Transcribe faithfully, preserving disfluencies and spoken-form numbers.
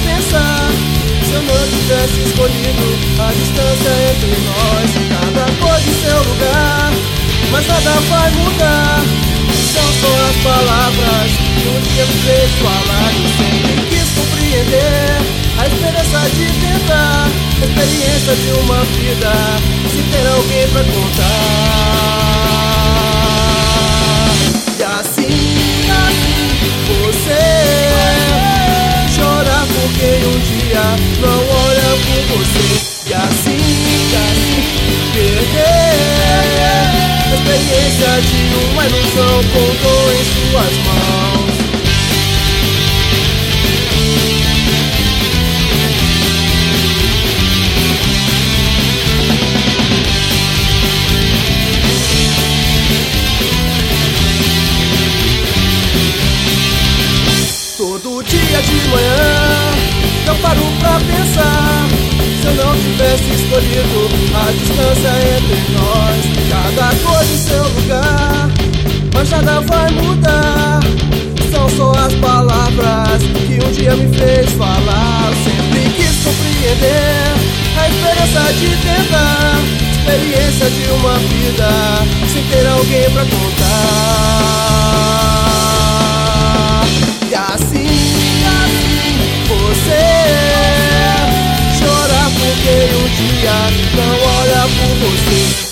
pensar. Se eu não tivesse escolhido a distância entre nós, cada coisa em seu lugar, mas nada vai mudar. São só as palavras que um dia me fez falar. Eu sempre quis compreender a esperança de tentar, a experiência de uma vida sem ter alguém pra contar. E assim, assim, você chora porque um dia não olha por você. E assim, assim, perder a experiência de uma ilusão com dor em suas mãos. Todo dia de manhã eu paro pra pensar. Se eu não tivesse escolhido a distância entre nós, cada coisa em seu lugar, mas nada vai mudar. São só as palavras que um dia me fez falar. Eu sempre quis compreender a esperança de tentar, experiência de uma vida sem ter alguém pra contar. E assim, assim, você chora porque um dia não olha por você.